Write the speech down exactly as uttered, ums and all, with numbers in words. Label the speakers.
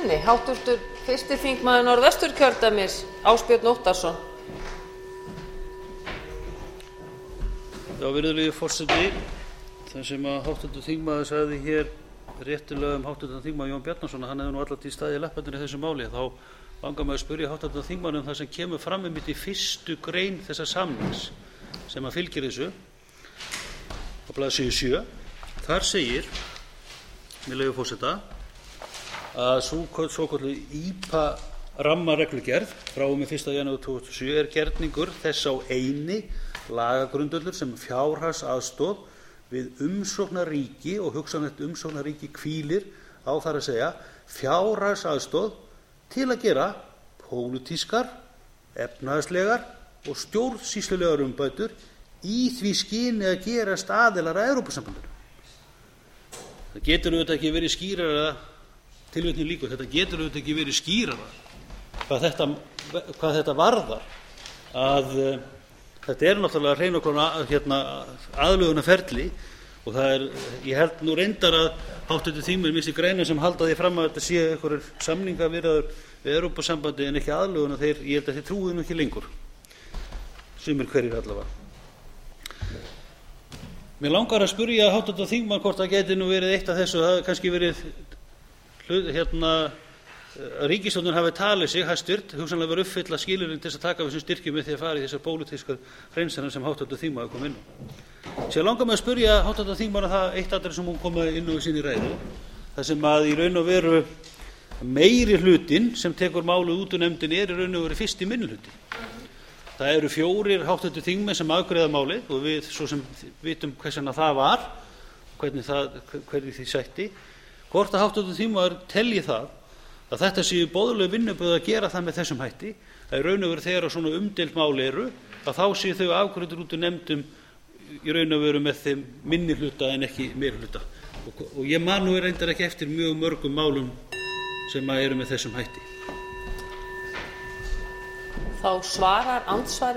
Speaker 1: Háttvirtur fyrsti þingmaður Norðvesturkjördæmis, Ásbjörn Óttarsson.
Speaker 2: Já, virðulegi forseti, það sem að háttvirtur þingmaður sagði hér réttilega um háttvirtan þingmann Jón Bjarnason, hann hefði nú alla tíð staðið í lappirnar í þessu máli, þá langar maður að spyrja háttvirtan þingmann um það sem kemur fram einmitt í fyrstu grein þessa samnings sem að fylgir þessu á blaðsíðu sjö. Þar segir, með leyfi forseta, að sú svokölluð í pé a-rammareglugerð frá og með fyrsta janúar tvö þúsund og sjö er gerningur þess á eini lagagrundvöllur sem fjárhagsaðstoð við umsóknarríki og hugsanlegt umsóknarríki hvílir á, þar að segja fjárhagsaðstoð til að gera pólitískar, efnahagslegar og stjórnsýslulegar umbætur í því skyni að gerast aðilar að Evrópusambandinu. Það getur auðvitað ekki verið skýrara, tilvitnun lýkur, þetta getur auðvitað ekki verið skýrara hvað þetta, hvað þetta varðar, að uh, þetta er náttúrulega hrein og klár hérna, aðlögunarferli, og það er, ég held nú reyndar að háttvirtur þingmenn Vinstri græna sem halda því fram að þetta sé einhverjar samningaviðræður við Evrópusambandið en ekki aðlögun, og þeir, ég held að þeir trúi nú ekki lengur, sumir hverjir allavega. Mér langar að spyrja háttvirtan þingmann hvort það geti nú verið eitt af þessu, það hefði kannski verið hérna, að ríkisstjórnin hafi talið sig hæstvirt, hugsanlega verið uppfylla skilyrðin til þess að taka við þessum styrkjum með því að fara í þessar pólitískar hreinsanir sem háttvirtur þingmaður kom inn á. Sér langar mig að spyrja háttvirtan þingmann að það eitt atriði sem hún kom inn á í sinni ræðu, þar sem að í raun og veru meiri hlutinn sem tekur málið út úr nefndinni er í raun og veru fyrsti minnihluti. Það eru fjórir háttvirtir þingmenn sem afgreiða málið og við svo sem vitum hvers vegna það var, hvernig, það, hvernig því sætti. Hvort að háttvirtur þingmaður telji það að þetta séu boðleg vinnubrögð að gera það með þessum hætti, að í raun og veru þegar svona umdeild mál eru, að þá séu þau afgreiddir út úr nefndum í raun og veru með þeim minni hluta en ekki meiri hluta. Og, og ég man nú reyndar ekki eftir mjög mörgum málum sem eru með þessum hætti.
Speaker 1: Þá svarar andsvar